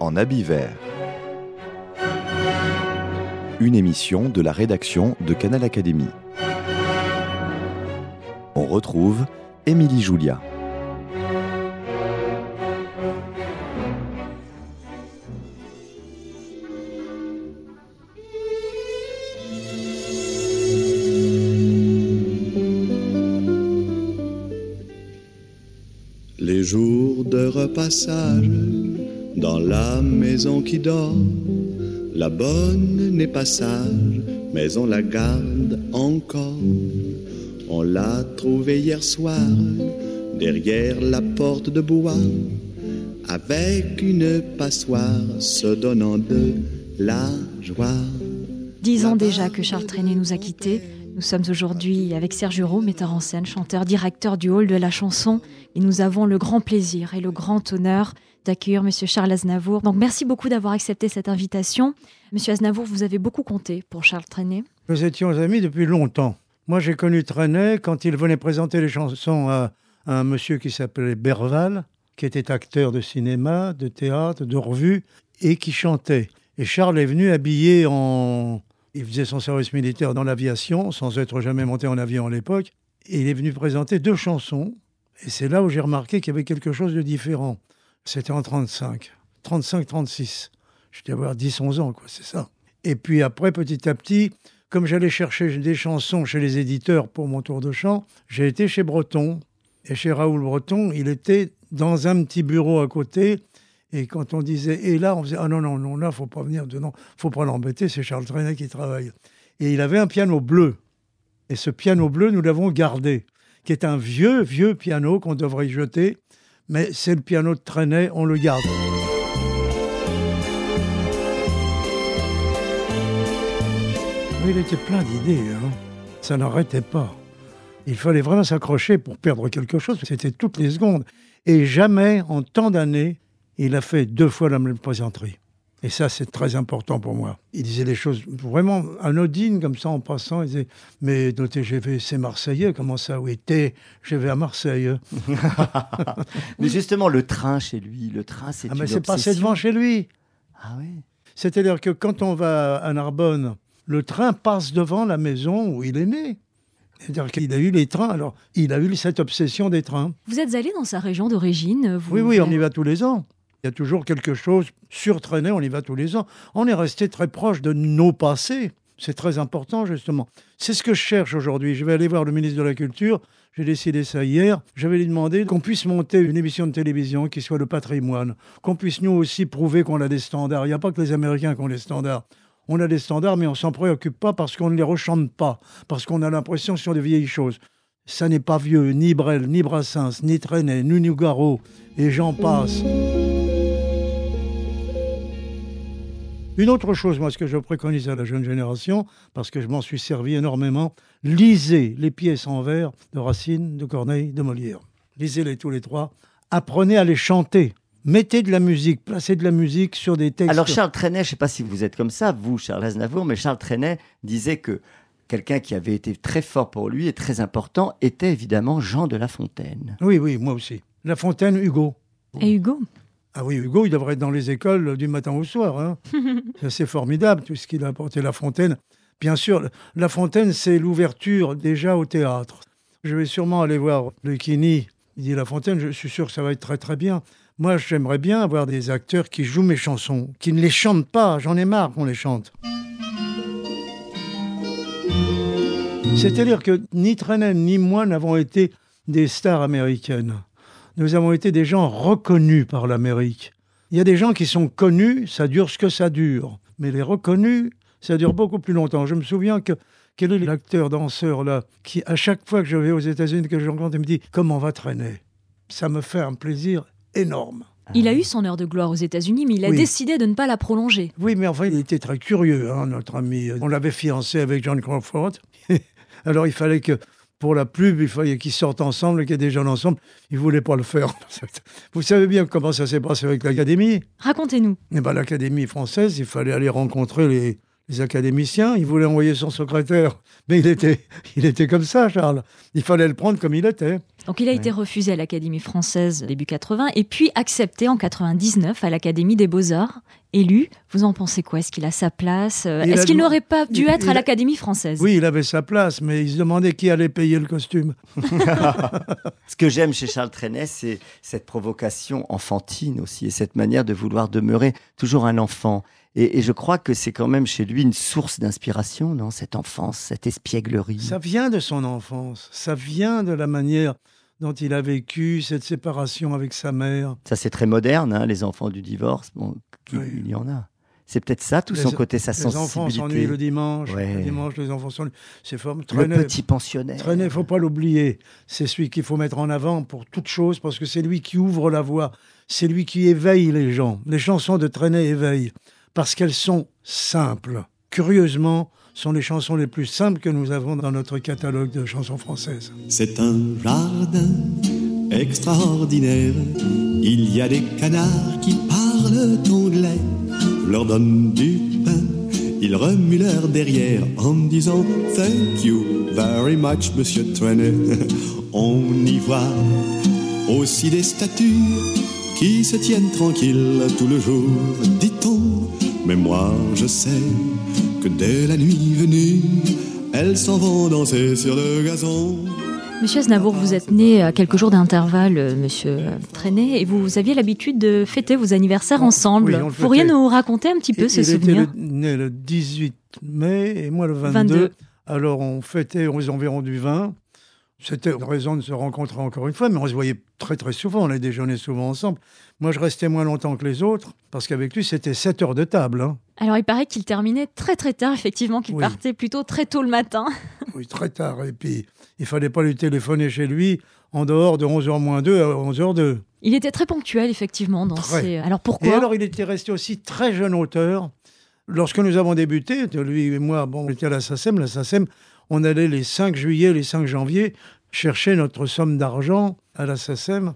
en habit vert. Une émission de la rédaction de Canal Académie. On retrouve Émilie Julia. Les jours de repassage dans la maison qui dort, la bonne n'est pas sage, mais on la garde encore. On l'a trouvée hier soir, derrière la porte de bois, avec une passoire, se donnant de la joie. 10 ans déjà que Charles Trenet nous a quittés. Nous sommes aujourd'hui avec Serge Hureau, metteur en scène, chanteur, directeur du Hall de la chanson. Et nous avons le grand plaisir et le grand honneur d'accueillir Monsieur Charles Aznavour. Donc merci beaucoup d'avoir accepté cette invitation. Monsieur Aznavour, vous avez beaucoup compté pour Charles Trenet. Nous étions amis depuis longtemps. Moi, j'ai connu Trenet quand il venait présenter les chansons à un monsieur qui s'appelait Berval, qui était acteur de cinéma, de théâtre, de revue, et qui chantait. Et Charles est venu habillé en... Il faisait son service militaire dans l'aviation, sans être jamais monté en avion à l'époque. Et il est venu présenter 2 chansons. Et c'est là où j'ai remarqué qu'il y avait quelque chose de différent. C'était en 35-36. Je devais avoir 10-11 ans, quoi, c'est ça. Et puis après, petit à petit, comme j'allais chercher des chansons chez les éditeurs pour mon tour de chant, j'ai été chez Breton. Et chez Raoul Breton, il était dans un petit bureau à côté. Et quand on disait « et là », on faisait « ah non, là, faut pas venir dedans, faut pas l'embêter, c'est Charles Trenet qui travaille ». Et il avait un piano bleu. Et ce piano bleu, nous l'avons gardé, qui est un vieux piano qu'on devrait jeter, mais c'est le piano de Trenet, on le garde. Il était plein d'idées, hein. Ça n'arrêtait pas. Il fallait vraiment s'accrocher pour perdre quelque chose, c'était toutes les secondes. Et jamais, en tant d'années, il a fait 2 fois la même plaisanterie. Et ça, c'est très important pour moi. Il disait des choses vraiment anodines, comme ça, en passant. Il disait « mais nos TGV, c'est Marseillais, comment ça ? Oui, TGV à Marseille. » Mais justement, le train chez lui, le train, c'est une c'est obsession. passé devant chez lui. Ah oui. C'est-à-dire que quand on va à Narbonne, le train passe devant la maison où il est né. C'est-à-dire qu'il a eu les trains, alors il a eu cette obsession des trains. Vous êtes allé dans sa région d'origine Oui, on y va tous les ans. Il y a toujours quelque chose sur Trenet, on y va tous les ans. On est resté très proche de nos passés. C'est très important, justement. C'est ce que je cherche aujourd'hui. Je vais aller voir le ministre de la Culture. J'ai décidé ça hier. Je vais lui demander qu'on puisse monter une émission de télévision qui soit le patrimoine. Qu'on puisse nous aussi prouver qu'on a des standards. Il n'y a pas que les Américains qui ont des standards. On a des standards, mais on ne s'en préoccupe pas parce qu'on ne les rechante pas. Parce qu'on a l'impression que ce sont des vieilles choses. Ça n'est pas vieux. Ni Brel, ni Brassens, ni Trenet, ni Nougaro. Et j'en passe. Une autre chose, moi, ce que je préconise à la jeune génération, parce que je m'en suis servi énormément, lisez les pièces en vers de Racine, de Corneille, de Molière. Lisez-les tous les 3. Apprenez à les chanter. Mettez de la musique, placez de la musique sur des textes. Alors Charles Trenet, je ne sais pas si vous êtes comme ça, vous, Charles Aznavour, mais Charles Trenet disait que quelqu'un qui avait été très fort pour lui et très important était évidemment Jean de La Fontaine. Oui, moi aussi. La Fontaine, Hugo. Et Hugo ? Ah oui, Hugo, il devrait être dans les écoles du matin au soir. Hein. C'est formidable, tout ce qu'il a apporté, La Fontaine. Bien sûr, La Fontaine, c'est l'ouverture déjà au théâtre. Je vais sûrement aller voir Lucchini. Il dit La Fontaine, je suis sûr que ça va être très très bien. Moi, j'aimerais bien avoir des acteurs qui jouent mes chansons, qui ne les chantent pas. J'en ai marre qu'on les chante. C'est-à-dire que ni Trenet ni moi n'avons été des stars américaines. Nous avons été des gens reconnus par l'Amérique. Il y a des gens qui sont connus, ça dure ce que ça dure. Mais les reconnus, ça dure beaucoup plus longtemps. Je me souviens que quel est l'acteur, danseur, là, qui, à chaque fois que je vais aux États-Unis, que je rencontre, il me dit « Comment va Trenet ?» Ça me fait un plaisir énorme. Il a eu son heure de gloire aux États-Unis, mais il a décidé de ne pas la prolonger. Oui, mais enfin, il était très curieux, hein, notre ami. On l'avait fiancé avec John Crawford. Alors, il fallait que, pour la pub, il fallait qu'ils sortent ensemble, qu'il y ait des jeunes ensemble. Il ne voulait pas le faire. Vous savez bien comment ça s'est passé avec l'Académie. Racontez-nous. Eh ben, l'Académie française, il fallait aller rencontrer les académiciens. Il voulait envoyer son secrétaire, mais il était comme ça, Charles. Il fallait le prendre comme il était. Donc il a été refusé à l'Académie française début 80 et puis accepté en 99 à l'Académie des Beaux-Arts. Élu, vous en pensez quoi? Est-ce qu'il a sa place? Est-ce qu'il n'aurait pas dû être à l'Académie française? Oui, il avait sa place, mais il se demandait qui allait payer le costume. Ce que j'aime chez Charles Trenet, c'est cette provocation enfantine aussi, et cette manière de vouloir demeurer toujours un enfant. Et je crois que c'est quand même chez lui une source d'inspiration, non? Cette enfance, cette espièglerie. Ça vient de son enfance, ça vient de la manière dont il a vécu cette séparation avec sa mère. Ça, c'est très moderne, hein, les enfants du divorce. Bon, Oui. il y en a. C'est peut-être ça, tout son côté, sa sensibilité. Les enfants s'ennuient le dimanche. Ouais. Le dimanche, les enfants s'ennuient. C'est fort. Le Trenet, petit pensionnaire. il ne faut pas l'oublier. C'est celui qu'il faut mettre en avant pour toute chose, parce que c'est lui qui ouvre la voie. C'est lui qui éveille les gens. Les chansons de Trenet éveillent, parce qu'elles sont simples. Curieusement, sont les chansons les plus simples que nous avons dans notre catalogue de chansons françaises. C'est un jardin extraordinaire. Il y a des canards qui parlent anglais. Leur donne du pain, ils remuent leur derrière en disant « Thank you very much, Monsieur Trenet ». On y voit aussi des statues qui se tiennent tranquilles tout le jour, dit-on. Mais moi, je sais que dès la nuit venue, elles s'en vont danser sur le gazon. Monsieur Aznavour, vous êtes né à quelques jours d'intervalle, monsieur Trenet, et vous aviez l'habitude de fêter vos anniversaires ensemble. Oui, on le Vous pourriez fêtait. nous raconter un petit peu ce souvenir? Il était né le 18 mai et moi le 22. Alors on fêtait aux environs du 20. C'était une raison de se rencontrer encore une fois, mais on se voyait très très souvent, on a déjeuné souvent ensemble. Moi je restais moins longtemps que les autres, parce qu'avec lui c'était 7 heures de table. Hein. Alors il paraît qu'il terminait très très tard, effectivement, qu'il Oui. partait plutôt très tôt le matin. Oui, très tard. Et puis il fallait pas lui téléphoner chez lui en dehors de 11h moins 2 à 11h02. Il était très ponctuel, effectivement, dans Très. ses... Alors Et pourquoi? alors il était resté aussi très jeune auteur. Lorsque nous avons débuté, lui et moi, bon, on était à la SACEM. La SACEM, on allait les 5 juillet, les 5 janvier chercher notre somme d'argent à la SACEM.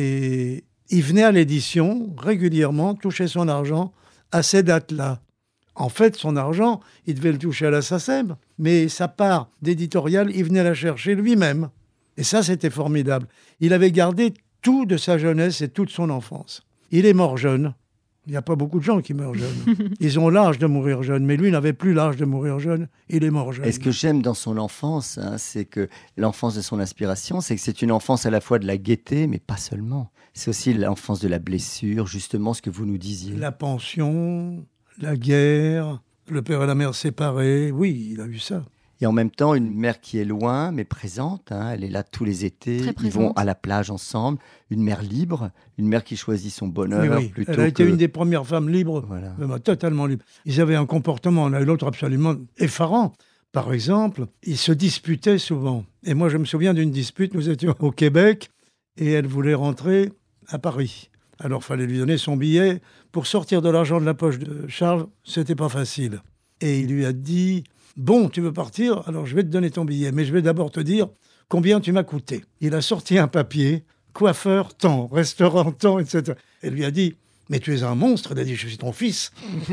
Et il venait à l'édition régulièrement, toucher son argent à ces dates-là. En fait, son argent, il devait le toucher à la SACEM, mais sa part d'éditorial, il venait la chercher lui-même. Et ça, c'était formidable. Il avait gardé tout de sa jeunesse et toute son enfance. Il est mort jeune. Il n'y a pas beaucoup de gens qui meurent jeunes. Ils ont l'âge de mourir jeune, mais lui n'avait plus l'âge de mourir jeune. Il est mort jeune. Et ce que j'aime dans son enfance, hein, c'est que l'enfance de son inspiration, c'est que c'est une enfance à la fois de la gaieté, mais pas seulement. C'est aussi l'enfance de la blessure, justement ce que vous nous disiez. La pension, la guerre, le père et la mère séparés. Oui, il a eu ça. Et en même temps, une mère qui est loin, mais présente. Hein, elle est là tous les étés. Très Ils vont présente. à la plage ensemble. Une mère libre, une mère qui choisit son bonheur Oui, oui. plutôt Elle a été que... une des premières femmes libres, Voilà. totalement libres. Ils avaient un comportement, l'un et l'autre, absolument effarant. Par exemple, ils se disputaient souvent. Et moi, je me souviens d'une dispute. Nous étions au Québec et elle voulait rentrer à Paris. Alors, il fallait lui donner son billet. Pour sortir de l'argent de la poche de Charles, c'était pas facile. Et il lui a dit... Bon, tu veux partir? Alors je vais te donner ton billet, mais je vais d'abord te dire combien tu m'as coûté. Il a sorti un papier, coiffeur, tant, restaurant, tant, etc. Elle lui a dit, mais tu es un monstre. Elle a dit, je suis ton fils.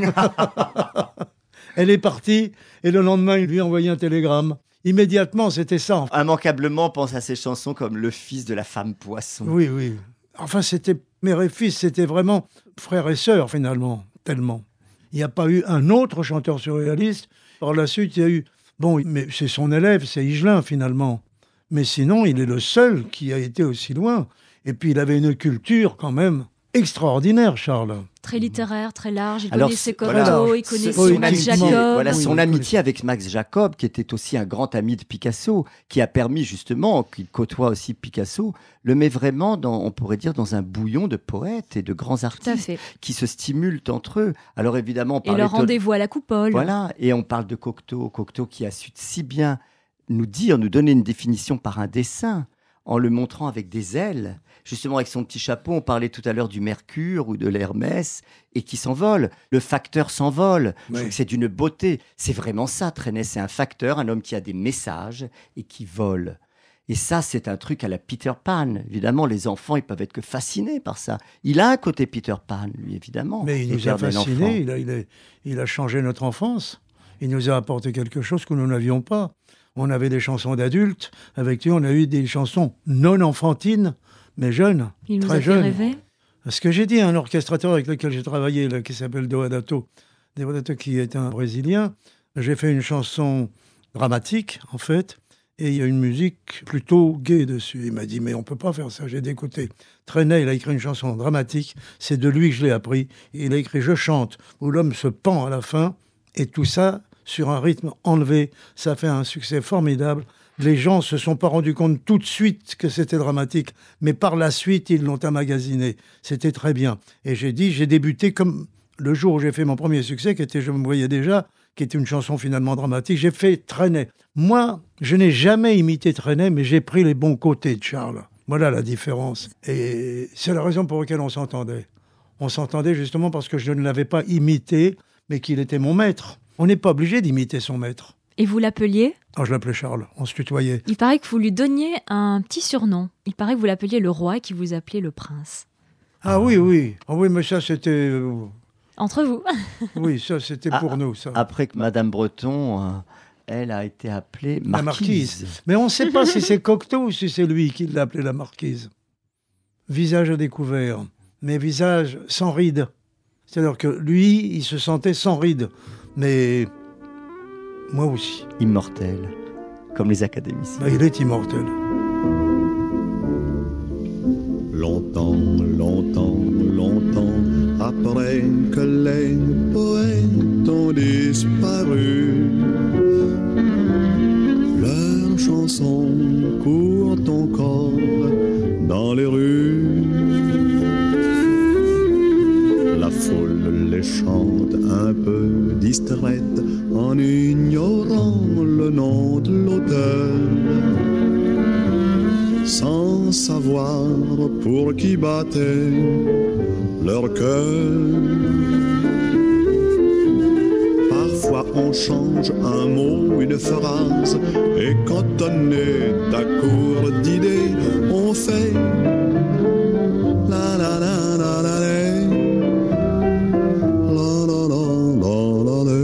Elle est partie, et le lendemain, il lui a envoyé un télégramme. Immédiatement, c'était ça. Immanquablement, on pense à ces chansons comme Le fils de la femme poisson. Oui, oui. Enfin, c'était mère et fils, c'était vraiment frère et sœur, finalement, tellement. Il n'y a pas eu un autre chanteur surréaliste. Par la suite, il y a eu... Bon, mais c'est son élève, c'est Higelin, finalement. Mais sinon, il est le seul qui a été aussi loin. Et puis, il avait une culture, quand même, extraordinaire, Charles. Très littéraire, très large. Il Alors, connaissait voilà, Cocteau, il connaissait son Max amitié, Jacob. Voilà, Oui, son oui, amitié avec Max Jacob, qui était aussi un grand ami de Picasso, qui a permis justement, qu'il côtoie aussi Picasso, le met vraiment, on pourrait dire, dans un bouillon de poètes et de grands Tout à artistes fait. qui se stimulent entre eux. Alors évidemment, on Et parlait leur rendez-vous à la coupole. Voilà, et on parle de Cocteau qui a su si bien nous donner une définition par un dessin, en le montrant avec des ailes. Justement, avec son petit chapeau, on parlait tout à l'heure du Mercure ou de l'Hermès, et qui s'envole. Le facteur s'envole. Je trouve que c'est d'une beauté. C'est vraiment ça, Trenet. C'est un facteur, un homme qui a des messages et qui vole. Et ça, c'est un truc à la Peter Pan. Évidemment, les enfants, ils peuvent être que fascinés par ça. Il a un côté Peter Pan, lui, évidemment. Mais il les nous a pères d'un enfant. fascinés, il a changé notre enfance. Il nous a apporté quelque chose que nous n'avions pas. On avait des chansons d'adultes. Avec lui, on a eu des chansons non enfantines, mais jeunes, Il nous très a fait jeunes. rêver. Ce que j'ai dit à un orchestrateur avec lequel j'ai travaillé, là, qui s'appelle Deodato, qui est un Brésilien, j'ai fait une chanson dramatique, en fait, et il y a une musique plutôt gaie dessus. Il m'a dit, mais on ne peut pas faire ça. J'ai dit, écoutez, Trenet, il a écrit une chanson dramatique, c'est de lui que je l'ai appris. Il a écrit « Je chante », où l'homme se pend à la fin, et tout ça sur un rythme enlevé. Ça fait un succès formidable. Les gens ne se sont pas rendus compte tout de suite que c'était dramatique, mais par la suite, ils l'ont emmagasiné. C'était très bien. Et j'ai débuté comme le jour où j'ai fait mon premier succès, qui était « Je me voyais déjà », qui était une chanson finalement dramatique. J'ai fait Trenet. Moi, je n'ai jamais imité Trenet, mais j'ai pris les bons côtés de Charles. Voilà la différence. Et c'est la raison pour laquelle on s'entendait. On s'entendait justement parce que je ne l'avais pas imité, mais qu'il était mon maître. On n'est pas obligé d'imiter son maître. Et vous l'appeliez ? Je l'appelais Charles, on se tutoyait. Il paraît que vous lui donniez un petit surnom. Il paraît que vous l'appeliez le roi et qu'il vous appelait le prince. Ah oui. Ah oui, mais ça c'était... Entre vous. Oui, ça c'était pour nous. Ça. Après que Madame Breton, elle a été appelée marquise. La marquise. Mais on ne sait pas si c'est Cocteau ou si c'est lui qui l'a appelée la marquise. Visage à découvert, mais visage sans rides. C'est-à-dire que lui, il se sentait sans rides. Mais moi aussi. Immortel, comme les académiciens. Il est immortel. Longtemps, longtemps, longtemps après que les poètes ont disparu, leurs chansons courent encore dans les rues. La foule les chante un peu distraite en ignorant le nom de l'auteur, sans savoir pour qui battait leur cœur. Parfois on change un mot, une phrase, et quand on est à court d'idées, on fait la la la la la la.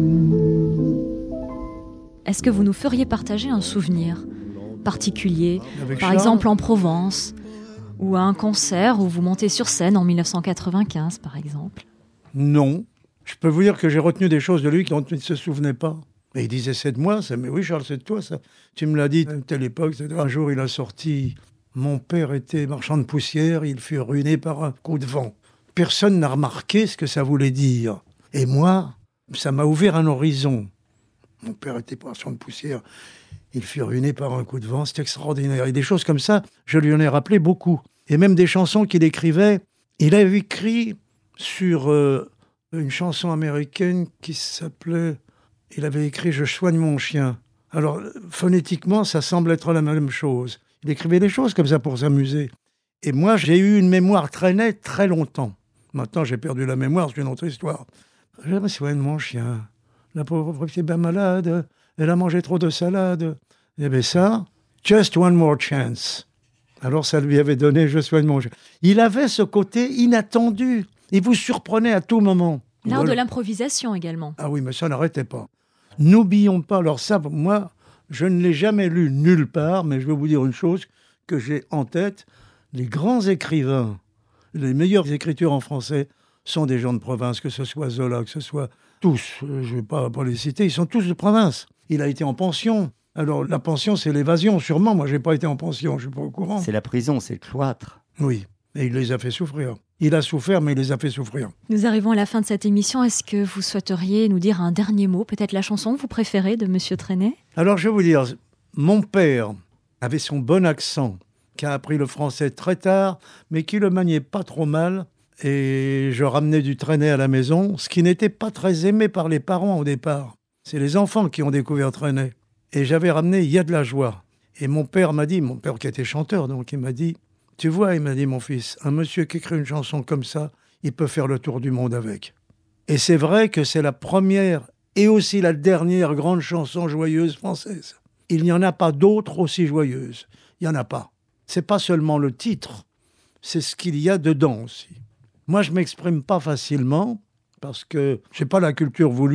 Est-ce que vous nous feriez partager un souvenir particulier, Avec par Charles, exemple en Provence, ou à un concert où vous montez sur scène en 1995, par exemple? Non. Je peux vous dire que j'ai retenu des choses de lui dont il ne se souvenait pas. Et il disait, c'est de moi, ça. Mais oui, Charles, c'est de toi, ça. Tu me l'as dit à telle époque. Un jour, il a sorti « Mon père était marchand de poussière, il fut ruiné par un coup de vent ». Personne n'a remarqué ce que ça voulait dire. Et moi, ça m'a ouvert un horizon. Mon père était marchand de poussière, il fut ruiné par un coup de vent, c'est extraordinaire. Et des choses comme ça, je lui en ai rappelé beaucoup. Et même des chansons qu'il écrivait. Il avait écrit sur une chanson américaine qui s'appelait... Il avait écrit « Je soigne mon chien ». Alors, phonétiquement, ça semble être la même chose. Il écrivait des choses comme ça pour s'amuser. Et moi, j'ai eu une mémoire très nette très longtemps. Maintenant, j'ai perdu la mémoire, c'est une autre histoire. « Je soigne mon chien. La pauvre petite est malade. Elle a mangé trop de salade. » Et bien ça, « Just one more chance ». Alors, ça lui avait donné « Je soigne mon chien ». Il avait ce côté inattendu. Il vous surprenait à tout moment. L'art Voilà. de l'improvisation également. Ah oui, mais ça n'arrêtait pas. N'oublions pas, alors ça, moi, je ne l'ai jamais lu nulle part, mais je vais vous dire une chose que j'ai en tête. Les grands écrivains, les meilleures écritures en français sont des gens de province, que ce soit Zola, que ce soit tous, je ne vais pas les citer, ils sont tous de province. Il a été en pension. Alors, la pension, c'est l'évasion, sûrement. Moi, je n'ai pas été en pension, je ne suis pas au courant. C'est la prison, c'est le cloître. Oui, et il les a fait souffrir. Il a souffert, mais il les a fait souffrir. Nous arrivons à la fin de cette émission. Est-ce que vous souhaiteriez nous dire un dernier mot, peut-être la chanson que vous préférez de Monsieur Trenet? Alors, je vais vous dire, mon père avait son bon accent, qui a appris le français très tard, mais qui le maniait pas trop mal. Et je ramenais du Trenet à la maison, ce qui n'était pas très aimé par les parents au départ. C'est les enfants qui ont découvert Trenet. Et j'avais ramené « Il y a de la joie ». Et mon père m'a dit, mon père qui était chanteur, donc il m'a dit, tu vois, il m'a dit, mon fils, un monsieur qui écrit une chanson comme ça, il peut faire le tour du monde avec. Et c'est vrai que c'est la première et aussi la dernière grande chanson joyeuse française. Il n'y en a pas d'autres aussi joyeuses. Il n'y en a pas. C'est pas seulement le titre, c'est ce qu'il y a dedans aussi. Moi, je ne m'exprime pas facilement parce que je n'ai pas la culture voulue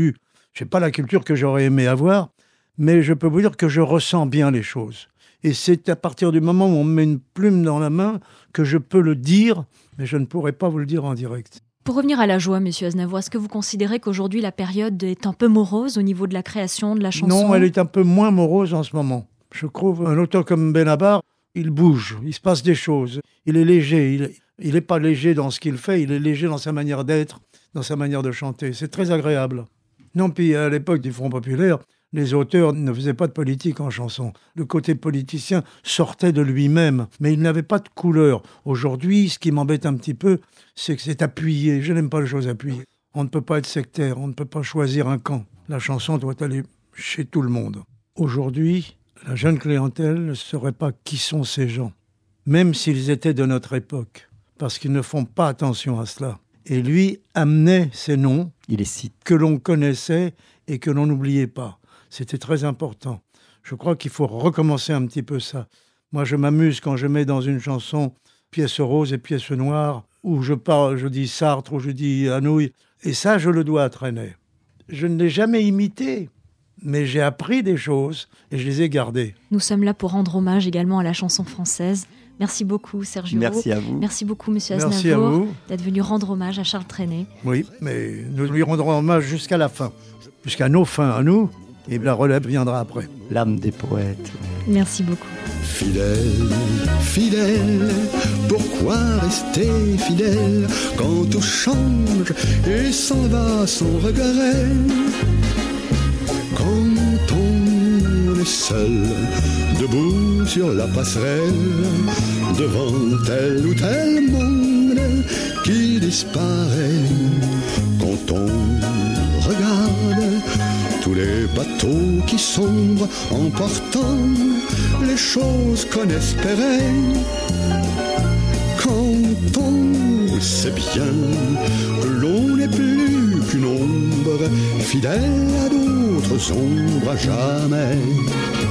Je n'ai pas la culture que j'aurais aimé avoir, mais je peux vous dire que je ressens bien les choses. Et c'est à partir du moment où on me met une plume dans la main que je peux le dire, mais je ne pourrais pas vous le dire en direct. Pour revenir à la joie, monsieur Aznavour, est-ce que vous considérez qu'aujourd'hui la période est un peu morose au niveau de la création, de la chanson ? Non, elle est un peu moins morose en ce moment. Je trouve un auteur comme Benabar, il bouge, il se passe des choses. Il est léger, il n'est pas léger dans ce qu'il fait, il est léger dans sa manière d'être, dans sa manière de chanter. C'est très agréable. Non, puis à l'époque du Front populaire, les auteurs ne faisaient pas de politique en chanson. Le côté politicien sortait de lui-même, mais il n'avait pas de couleur. Aujourd'hui, ce qui m'embête un petit peu, c'est que c'est appuyé. Je n'aime pas les choses appuyées. On ne peut pas être sectaire, on ne peut pas choisir un camp. La chanson doit aller chez tout le monde. Aujourd'hui, la jeune clientèle ne saurait pas qui sont ces gens, même s'ils étaient de notre époque, parce qu'ils ne font pas attention à cela. Et lui amenait ces noms que l'on connaissait et que l'on n'oubliait pas. C'était très important. Je crois qu'il faut recommencer un petit peu ça. Moi, je m'amuse quand je mets dans une chanson pièce rose et pièce noire, où je parle, je dis Sartre, où je dis Anouilh. Et ça, je le dois à Trenet. Je ne l'ai jamais imité, mais j'ai appris des choses et je les ai gardées. Nous sommes là pour rendre hommage également à la chanson française. Merci beaucoup, Serge Giraud. Merci à vous. Merci beaucoup, monsieur Merci Aznavour, d'être venu rendre hommage à Charles Trenet. Oui, mais nous lui rendrons hommage jusqu'à la fin, jusqu'à nos fins à nous, et la relève viendra après. L'âme des poètes. Merci beaucoup. Fidèle, fidèle, pourquoi rester fidèle quand tout change et s'en va sans regret? Quand on est seul, debout sur la passerelle, devant tel ou tel monde qui disparaît, quand on regarde tous les bateaux qui sombrent emportant les choses qu'on espérait, quand on sait bien que l'on n'est plus qu'une ombre fidèle à d'autres ombres à jamais.